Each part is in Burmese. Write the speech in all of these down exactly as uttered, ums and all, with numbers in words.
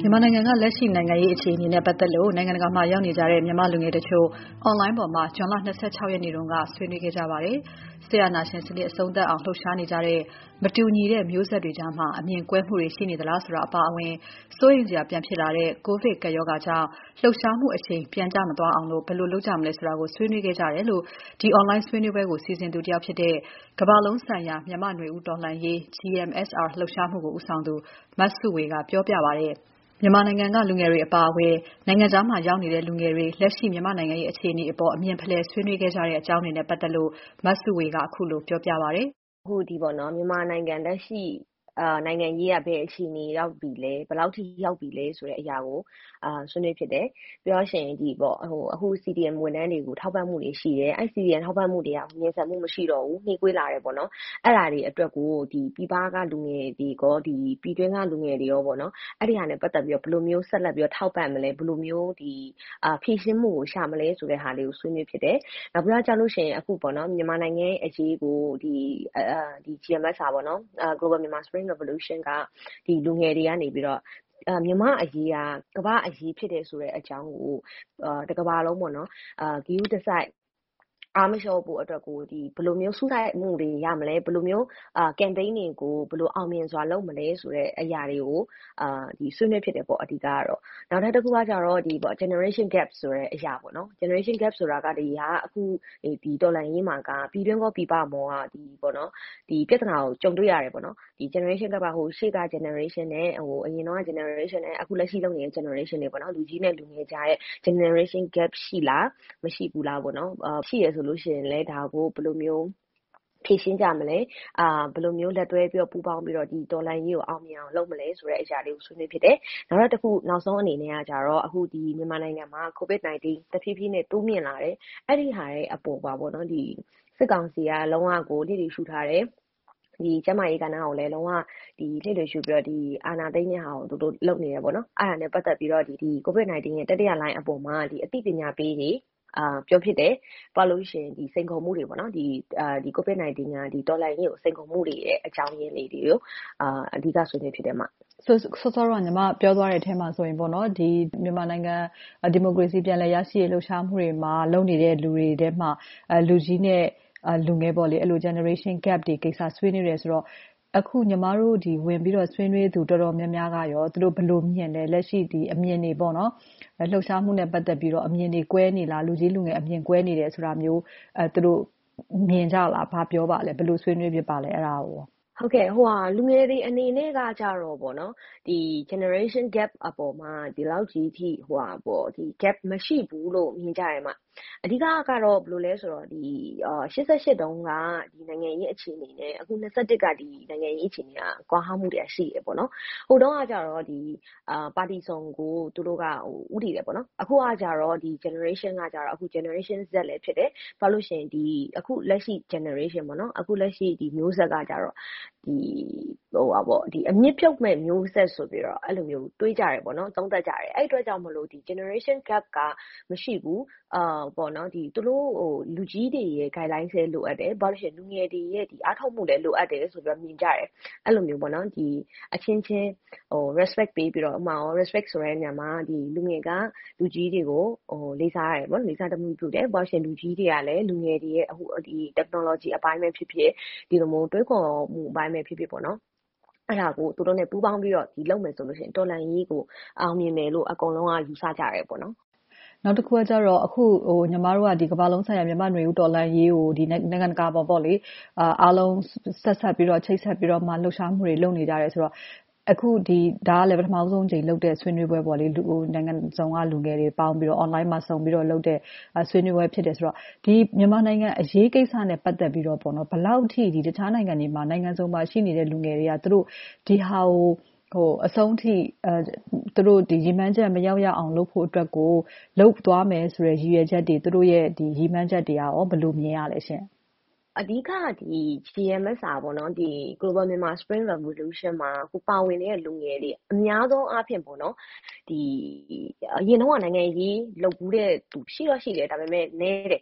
မြန်မာနိုင်ငံကလက်ရှိနိုင်ငံရေးအခြေအနေနဲ့ပတ်သက်လို့နိုင်ငံတကာမှာရောက်နေကြတဲ့မြန်မာလူငယ်တချို့ online ပေါ်မှာဇွန်လ၂၆ ရက်နေ့တုန်းကဆွေးနွေးခဲ့ကြပါတယ်။ဆရာနာရှင်စနစ်အဆုံးသတ်အောင်လှုပ်ရှားနေကြတဲ့မတူညီတဲ့မျိုးဆက်တွေကြားမှာအမြင်ကွဲမှုတွေရှိနေသလားဆိုတာအပါအဝင်စိုးရိမ်စရာပြန်ဖြစ်လာတဲ့ကိုဗစ်ကပ်ရောဂါကြောင့်လှုပ်ရှားမှုအချိန်ပြန်ကျမသွားအောင်ဘယ်လိုလုပ်ကြမလဲဆိုတာကိုဆွေးနွေးခဲ့ကြတယ်လို့ဒီ online ဆွေးနွေးပွဲကိုစီစဉ်သူတယောက်ဖြစ်တဲ့ကမ္ဘာလုံးဆိုင်ရာမြန်မာ့နွေဦးတော်လှန်ရေး G M S R လှုပ်ရှားမှုကိုဦးဆောင်သူမစုဝေကပြောပြပါတယ်။မြန်မာနိုင်ငံကလူငယ်တွေအပါအဝင်နိုင်ငံခြားမှာရောက်နေတဲ့လူငယ်တွေလက်ရှိမြန်မာနိုင်ငံရဲ့အခြေအနေအပေါ်အမြင်ဖလှယ်ဆွေးနွေးခဲ့ကြတဲ့အကြောင်းတွေနဲ့ပတ်သက်လို့မစုဝေကအခုလိုပြောပြပါတယ်။အခုဒီပေါ့နော်မြန်မာနိုင်ငံလက်ရှိအာနိုင်ငံရေးရပဲအခြေအနေရောက်ပြီလဲဘယ်လောက်ထိရောက်ပြီလဲဆိုတဲ့အရာကိုအာဆွေးနွေးဖြစ်တယ်ပြောရှင်ဒီပေါ့ဟိုအခု C D M ဝန်ထမ်းတွေကိုထောက်ပံ့မှုတွေရှိတယ်အဲ့ C D M ထောက်ပံ့မှုတွေကမြင်ဆန်မှုမရှိတော့ဘူးနှေးကွေးလာတယ်ပေါ့နော်အဲ့ဒါတွေအတွက်ကိုဒီပြည်ပကလူငယ်တွေကဒီပြည်တွင်းကလူငယ်တွေရောပေါ့နော်အဲ့ဒီဟာနဲ့ပတ်သက်ပြီးတော့ဘယ်လိုမျိုးဆက်လက်ပြီးတော့ထောက်ပံ့မလဲဘယ်လိုမျိုးဒီအာဖြည့်ရှင်းမှုကိုရှာမလဲဆိုတဲ့ဟာလေးကိုဆွေးနွေးဖြစ်တယ်နောက်ပြီးတော့ကြာလို့ရှိရင်အခုပေါ့နော်မြန်မာနိုင်ငံရဲ့အရေးကိုဒီအာဒီ G M S ပေါ့နော် Global Myanmar Spring Revolution ကဒီလူငယ်တွေကနေပြီးတော့အာမြန်မာအရေးကကမ္ဘာအရေးဖြစ်တယ်ဆိုတဲ့အကြောင်းကိုအာတကမ္ဘာလုံးပေါ့နော်အာဂရုတစိုက်အားမလျှော့ဖို့အတွက်ကိုဒီဘယ်လိုမျိုးစူးစိုက်မှုတွေရမလဲဘယ်လိုမျိုးအာ campaign တွေကိုဘယ်လိုအောင်မြင်စွာလုပ်မလဲဆိုတဲ့အရာတွေကိုအာဒီဆွေးနွေးဖြစ်တယ်ပေါ့အဓိကကတော့နောက်ထပ်တစ်ခုကကြတော့ဒီပေါ့ generation gap ဆိုတဲ့အရာပေါ့နော် generation gap ဆိုတာကဒီဟာအခုဒီတော်လှန်ရေးမှာကပြည်တွင်းကောပြည်ပမောကဒီပေါ့နော်ဒီပြဿနာကိုကြုံတွေ့ရတယ်ပေါ့နော်ဒီ generation gap ကဟိုရှေ့က generation နဲ့ဟိုအရင်တော့ generation နဲ့အခုလက်ရှိလုပ်နေတဲ့ generation တွေပေါ့နော်လူကြီးနဲ့လူငယ်ကြားရဲ့ generation gap ရှိလားမရှိဘူးလားပေါ့နော်အာရှိရဆိုလို့ရှိရင်လည်းဒါကိုဘယ်လိုမျိုးဖြည့်ရှင်းကြမလဲအာဘယ်လိုမျိုးလက်တွဲပြီးတော့ပူးပေါင်းပြီးတော့ဒီဒေါ်လာရေးကိုအောင်မြင်အောင်လုပ်မလဲဆိုတဲ့အရာလေးကိုဆွေးနွေးဖြစ်တယ်နောက်တစ်ခုနောက်ဆုံးအနေနဲ့ကကြတော့အခုဒီမြန်မာနိုင်ငံမှာ COVID nineteen တဖြည်းဖြည်းနဲ့တိုးမြင့်လာတယ်အဲ့ဒီဟာရဲ့အပေါ်ပါပေါ့နော်ဒီစစ်ကောင်စီကလုံးဝကိုလိလိရှုထားတယ်ဒီကျမရေးကဏ္ဍကိုလည်းလုံးဝဒီလှည့်လည်ရှုပြီးတော့ဒီအာနာသိန်းရဲ့ဟာကိုတို့တို့လုပ်နေရပေါ့နော်အဲ့ဒါနဲ့ပတ်သက်ပြီးတော့ဒီဒီ COVID nineteen ရဲ့တတိယလိုင်းအပေါ်မှာဒီအသိပညာပေးတွေအာပြောဖြစ်တယ်ပါလို့ရှိရင်ဒီစိန်ခေါ်မှုတွေပေါ့နော်ဒီအာဒီ COVID nineteen ကဒီဒေါ်လာရင်းကိုစိန်ခေါ်မှုတွေရဲ့အကြောင်းရင်းလေးတွေကိုအာအဓိကဆွေးနွေးဖြစ်တယ်မှာဆိုဆိုဆိုတော့ညီမပြောသွားတဲ့အထက်မှာဆိုရင်ပေါ့နော်ဒီမြန်မာနိုင်ငံဒီမိုကရေစီပြန်လည်ရရှိရေးလှုပ်ရှားမှုတွေမှာလုပ်နေတဲ့လူတွေထဲမှာအဲလူကြီးနဲ့လူငယ်ပေါ့လေအဲ့လို generation gap တွေကိစ္စဆွေးနွေးတယ်ဆိုတော့အခုညီမတို့ဒီဝင်ပြီးတော့ဆွေးနွေးသူတော်တော်များများကရောသူတို့ဘယ်လိုမြင်လဲလက်ရှိဒီအမြင်တွေပေါ့နော်လှုပ်ရှားမှုနဲ့ပတ်သက်ပြီးတော့အမြင်တွေကွဲနေလားလူကြီးလူငယ်အမြင်ကွဲနေတယ်ဆိုတာမျိုးအဲသူတို့မြင်ကြလားဘာပြောပါလဲဘယ်လိုဆွေးနွေးဖြစ်ပါလဲအဲ့ဒါကိုဟုတ်ကဲ့ဟိုဟာလူငယ်တွေအနေနဲ့ကကြတော့ပေါ့နော်ဒီ generation gap အပေါ်မှာဒီလောက်ကြီးထိဟိုဟာပေါ့ဒီ gap မရှိဘူးလို့မြင်ကြရမှာအဓိကကတော့ဘယ်လိုလဲဆိုတော့ဒီအာရှစ်ဆယ့်ရှစ်တုန်းကဒီနိုင်ငံရေးအခြေအနေနဲ့အခုနှစ်ဆယ့်တစ်ကဒီနိုင်ငံရေးအခြေအနေကကွာဟမှုတွေရှိတယ်ပေါ့နော်ဟိုတုန်းကကြတော့ဒီအာပါတီစုံကိုသူတို့ကဟိုဥတည်တယ်ပေါ့နော်အခုကကြတော့ဒီ generation ကကြတော့အခု generation Z လည်းဖြစ်တယ်ဘာလို့ရှိရင်ဒီအခုလက်ရှိ generation ပေါ့နော်အခုလက်ရှိဒီမျိုးဆက်ကကြတော့ဒီဟိုပါပေါ့ဒီအမြင့်ပြုတ်မဲ့မျိုးဆက်ဆိုပြီးတော့အဲ့လိုမျိုးတွေးကြတယ်ပေါ့နော်သုံးသပ်ကြတယ်အဲ့အတွက်ကြောင့်မလို့ဒီ generation gap ကမရှိဘူးအာပေါ့နော်ဒီသူတို့ဟိုလူကြီးတွေရဲ့ guideline ဆဲလိုအပ်တယ်ဘာလို့ရှိရင်လူငယ်တွေရဲ့ဒီအားထုတ်မှုလည်းလိုအပ်တယ်ဆိုပြီးတော့မြင်ကြတယ်အဲ့လိုမျိုးပေါ့နော်ဒီအချင်းချင်းဟို respect ပေးပြီးတော့အမှန် respect ဆိုတဲ့နေရာမှာဒီလူငယ်ကလူကြီးတွေကိုဟိုလေးစားရတယ်ပေါ့လေးစားတမှုပြုတယ်ဘာလို့ရှိရင်လူကြီးတွေကလည်းလူငယ်တွေရဲ့အခုဒီ technology အပိုင်းပဲဖြစ်ဖြစ်ဒီလိုမျိုးတွေးခေါ်မှုအပိုင်းပဲဖြစ်ဖြစ်ပေါ့နော်အဲ့ဒါကိုသူတို့ ਨੇ ပူးပေါင်းပြီးတော့ဒီလုပ်မယ်ဆိုလို့ရှိရင်တော်လန်ရေးကိုအောင်မြင်မယ်လို့အကုန်လုံးကယူဆကြရတယ်ပေါ့နော်နောက်တစ်ခုကကြတော့အခုဟိုညီမတို့ကဒီကမ္ဘာလုံးဆိုင်ရာမြန်မာ့နွေဦးတော်လှန်ရေးကိုဒီနိုင်ငံတကာပေါ်ပေါ့လေအာအားလုံးဆက်ဆက်ပြီးတော့ချိတ်ဆက်ပြီးတော့မှလှုပ်ရှားမှုတွေလုပ်နေကြတယ်ဆိုတော့အခုဒီဒါကလည်းပထမဆုံးချိန်လုပ်တဲ့ဆွေးနွေးပွဲပေါ့လေလူနိုင်ငံစုံကလူငယ်တွေပေါင်းပြီးတော့ online မှာစုံပြီးတော့လုပ်တဲ့ဆွေးနွေးပွဲဖြစ်တယ်ဆိုတော့ဒီမြန်မာနိုင်ငံအရေးကိစ္စနဲ့ပတ်သက်ပြီးတော့ပေါ့နော်ဘယ်လောက်ထိဒီတခြားနိုင်ငံတွေမှာနိုင်ငံစုံမှာရှိနေတဲ့လူငယ်တွေကသူတို့ဒီဟာကိုဟိုအဆုံးထိအဲသူတို့ဒီရီမန်းချက်မရောက်ရအောင်လုပ်ဖို့အတွက်ကိုလုပ်သွားမယ်ဆိုရယ်ရည်ရွယ်ချက်တွေသူတို့ရဲ့ဒီရီမန်းချက်တွေရောဘယ်လိုမြင်ရလဲရှင်အဓိကဒီ G M S R ပေါ့နော်ဒီ Global Myanmar Spring Revolution မှာဟိုပါဝင်နေတဲ့လူငယ်တွေအများဆုံးအားဖြင့်ပေါ့နော်ဒီအရင်တော့နိုင်ငံရေးလုပ်ဘူးတဲ့သူရှိတော့ရှိတယ်ဒါပေမဲ့နည်းတယ်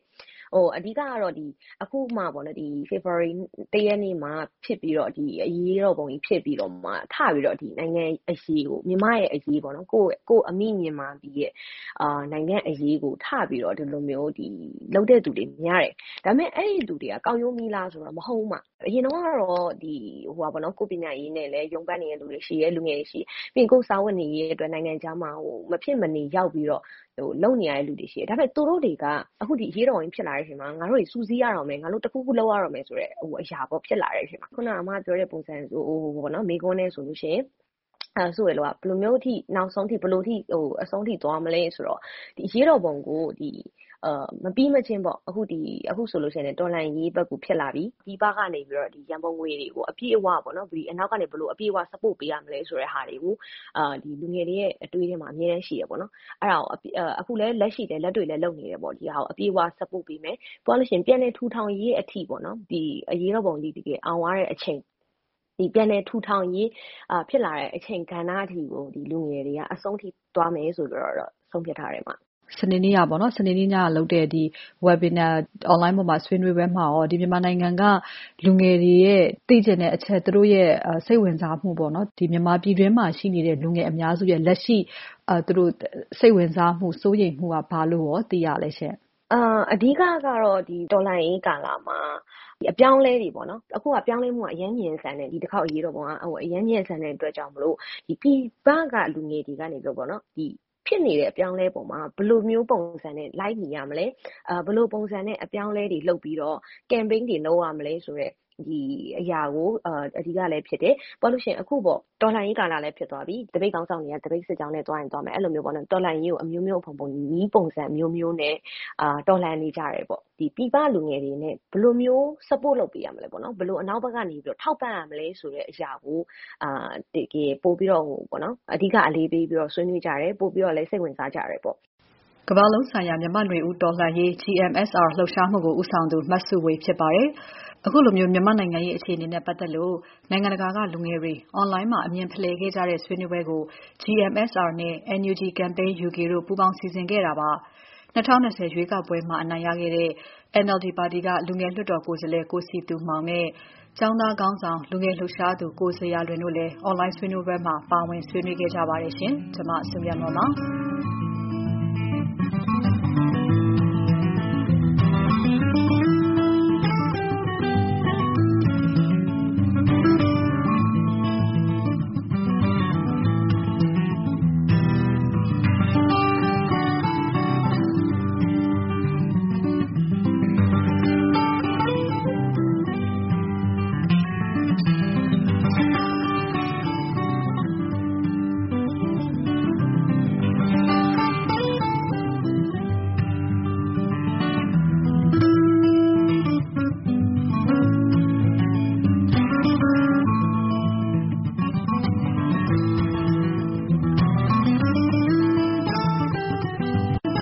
ဟိုအဓိကကတော့ဒီအခုမှပေါ့နော်ဒီ February တစ်ရက်နေ့မှာဖြစ်ပြီးတော့ဒီအရေးတော်ပုံကြီးဖြစ်ပြီးတော့မှထပြီးတော့ဒီနိုင်ငံအရေးကိုမြန်မာရဲ့အရေးပေါ့နော်ကိုကိုအမိမြန်မာပြည်ရဲ့အာနိုင်ငံအရေးကိုထပြီးတော့ဒီလိုမျိုးဒီလှုပ်တဲ့သူတွေများတယ်ဒါပေမဲ့အဲ့ဒီလူတွေကကောက်ရုံးမီလားဆိုတော့မဟုတ်မှအရင်တော့ကတော့ဒီဟိုပါပေါ့နော်ကိုပညာရေးနဲ့လည်းရုံပတ်နေတဲ့လူတွေရှိရဲလူငယ်တွေရှိပြီးရင်ကိုစာဝတ်နေရေးအတွက်နိုင်ငံခြားမှာဟိုမဖြစ်မနေရောက်ပြီးတော့ဟိုလုံနေရတဲ့လူတွေရှိတယ်ဒါပေမဲ့သူတို့တွေကအခုဒီရေးတော်ဝင်ဖြစ်လာတဲ့အချိန်မှာငါတို့တွေစူးစီးရတော့မယ်ငါတို့တခုခုလောက်ရတော့မယ်ဆိုတော့ဟိုအရာပေါ့ဖြစ်လာတဲ့အချိန်မှာခုနကအမပြောတဲ့ပုံစံဟိုဟိုပေါ့နော်မိကွန်းနဲ့ဆိုလို့ရှိရင်အဲဆိုရလို့ကဘယ်လိုမျိုးအထိနောက်ဆုံးထိဘယ်လိုထိဟိုအဆုံးထိသွားမလဲဆိုတော့ဒီရေးတော်ပုံကိုဒီအာမပြီးမချင်းပေါ့အခုဒီအခုဆိုလို့ရှိရင်တော်လန်ရေးဘက်ကိုဖြစ်လာပြီဒီဘက်ကနေပြီးတော့ဒီရန်ပုံငွေတွေကိုအပြည့်အဝပေါ့နော်ဒီအနောက်ကနေဘယ်လိုအပြည့်အဝ support ပေးရမလဲဆိုတဲ့ဟာတွေကိုအာဒီလူငယ်တွေရဲ့အတွေးထဲမှာအများကြီးရှိရပေါ့နော်အဲ့ဒါကိုအခုလည်းလက်ရှိလည်းလက်တွေလည်းလုပ်နေတယ်ပေါ့ဒီဟာကိုအပြည့်အဝ support ပေးမယ်ပြောလို့ရှိရင်ပြန်လည်ထူထောင်ရေးအထိပေါ့နော်ဒီအရေးတော်ပုံဒီတကယ်အောင်ရတဲ့အချိန်ဒီပြန်လည်ထူထောင်ရေးအာဖြစ်လာတဲ့အချိန်ကဏ္ဍအထိကိုဒီလူငယ်တွေကအဆုံးထိသွားမယ်ဆိုတော့ဆုံးဖြတ်ထားတယ်မှာစနေနေ့ကပေါ့နော်စနေနေ့ညကလုပ်တဲ့ဒီ webinar online ပေါ်မှာဆွေးနွေးပွဲမှာရောဒီမြန်မာနိုင်ငံကလူငယ်တွေရဲ့သိကျင်တဲ့အချက်သူတို့ရဲ့စိတ်ဝင်စားမှုပေါ့နော်ဒီမြန်မာပြည်တွင်းမှာရှိနေတဲ့လူငယ်အများစုရဲ့လက်ရှိအဲသူတို့စိတ်ဝင်စားမှုစိုးရိမ်မှုကဘာလို့ရောသိရလဲရှင်အာအဓိကကတော့ဒီဒေါ်လာရင်းကာလာမှာဒီအပြောင်းလဲတွေပေါ့နော်အခုကပြောင်းလဲမှုကအရင်မြင်ဆန်တယ်ဒီတစ်ခေါက်အရေးတော့ပေါ့ဟိုအရင်မြင်ဆန်တဲ့အတွက်ကြောင့်မလို့ဒီပြည်ပကလူငယ်တွေကနေပြောပေါ့နော်ဒီဖြစ်နေတဲ့အပြောင်းလဲပုံမှာဘယ်လိုမျိုးပုံစံနဲ့လိုက်နေရမလဲအာဘယ်လိုပုံစံနဲ့အပြောင်းလဲတွေလုပ်ပြီးတော့ campaign တွေလုပ်ရမလဲဆိုတော့ဒီအရာကိုအာအဓိကလည်းဖြစ်တယ်ပေါ့လို့ရှိရင်အခုပေါ့တော်လှန်ရေးကာလလည်းဖြစ်သွားပြီတပိတ်ကောင်းဆောင်တွေကတပိတ်စစ်ကြောင်းနဲ့တွားရင်တွားမယ်အဲ့လိုမျိုးပေါ့နော်တော်လှန်ရေးကိုအမျိုးမျိုးပုံပုံနီးပုံစံမျိုးမျိုးနဲ့အာတော်လှန်နေကြတယ်ပေါ့ဒီပြည်ပလူငယ်တွေနဲ့ဘယ်လိုမျိုး support လုပ်ပေးရမလဲပေါ့နော်ဘယ်လိုအနောက်ဘက်ကနေပြီးတော့ထောက်ပံ့ရမလဲဆိုတဲ့အရာကိုအာတကယ်ပို့ပြီးတော့ဟိုပေါ့နော်အဓိကအလေးပေးပြီးတော့ဆွေးနွေးကြတယ်ပို့ပြီးတော့လည်းစိတ်ဝင်စားကြတယ်ပေါ့ကမ္ဘာလုံးဆိုင်ရာမြန်မာ့နွေဦးတော်လှန်ရေး G M S R လှုပ်ရှားမှုကိုဦးဆောင်သူမတ်စုဝေဖြစ်ပါတယ်အခုလိုမျိုးမြန်မာနိုင်ငံရဲ့အခြေအနေနဲ့ပတ်သက်လို့နိုင်ငံတကာကလူငယ်တွေ online မှာအမြင်ဖလှယ်ခဲ့ကြတဲ့ဆွေးနွေးပွဲကို G M S R နဲ့ N U G Campaign U K တို့ပူးပေါင်းစီစဉ်ခဲ့တာပါ၂၀၂၀ရွေးကောက်ပွဲမှာအနိုင်ရခဲ့တဲ့ N L D ပါတီကလူငယ်လွှတ်တော်ကိုယ်စားလှယ်ကိုစီသူမောင်နဲ့ကျောင်းသားခေါင်းဆောင်လူငယ်လှုပ်ရှားသူကိုဇေယျာလွင်တို့လည်း online ဆွေးနွေးပွဲမှာပါဝင်ဆွေးနွေးခဲ့ကြပါတယ်ရှင်ကျွန်မစုမြတ်မောင်ပါ